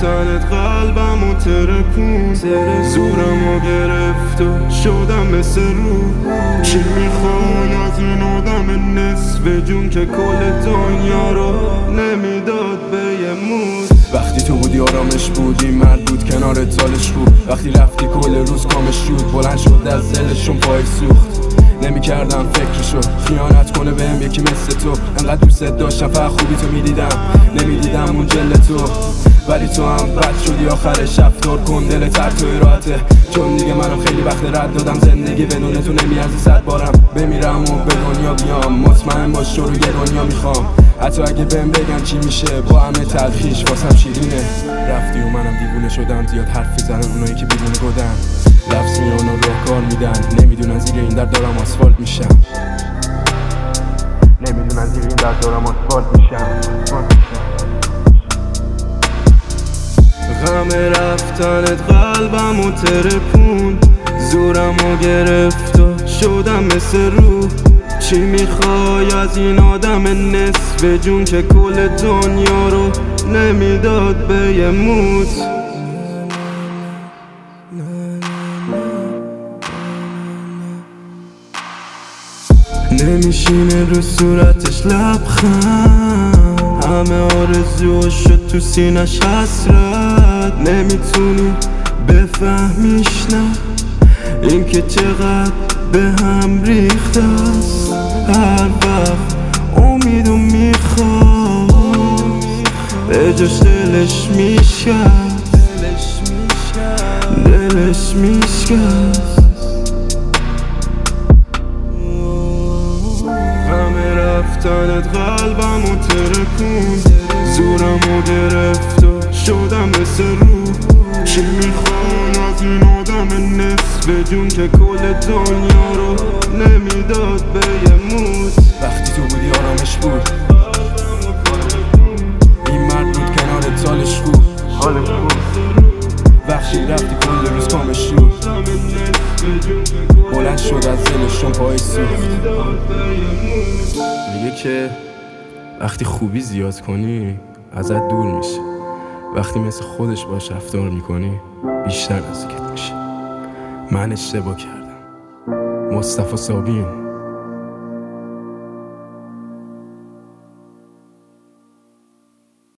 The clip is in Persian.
رفتنت قلبمو ترکون، زورمو گرفت و شدم مثل روح. چی میخوای از این آدم نصف جون که کل دنیا رو نمیداد به یه موز؟ وقتی تو بودی آرامش بودی، مرد بود کنار تالش خوب. وقتی رفتی کل روز کامش شد، بلند شد از دلشون پای سوخت. نمی‌کردم فکرشو خیانت کنه بهم یکی مثل تو. انقدر دوست داشتم فقط خوبی تو نمیدیدم اون جل تو. ولی تو هم بد شدی آخرش، رفتار کن دل تر توی راحته. چون دیگه منم خیلی وقت رد دادم، زندگی بدون تو نمیارزه 100 بارم بمیرم و به دنیا بیام. مطمئن باش تو رو یه دنیا میخوام، حتی اگه بهم بگن چی میشه با همه تلخیش واسم شیرینه. رفتی و منم دیوونه شدم، زیاد حرفی زدن اونایی که بیرون گدن. لفظ میان و راهکار میدن، نمیدونن زیر این درد دارم آسفالت میشم. نمیدونن زیر این درد دارم آسفالت میشم. غم رفتنت قلبمو ترکون، زورمو گرفت و شدم مثل روح. چی میخوای از این آدم نصف جون که کل دنیا رو نمیداد به یه موت؟ نمیشینه رو صورتش لبخند، همه آرزو شد تو سینش حسرت. نمیتونی بفهمیش نه، این که چقدر به هم ریخته است. هر وقت امیدو میخواد به جاش دلش میشکست، دلش میشکست. رفتنت قلبمو ترکون، زورمو گرفت و شدم مثل روح. چی میخوای از این آدم نصف جون که کل دنیا رو نمیداد به یه موت؟ وقتی تو بودی آرامش بود، این مرد بود کنار تالش خوب. وقتی رفتی کل روز کامش شد، بلند شد از دلشون پای سوخت. میگه که وقتی خوبی زیاد کنی ازت دور میشه، وقتی مثل خودش باش رفتار میکنی بیشتر نزدیکت میشه. من اشتباه کردم. مصطفی صابین.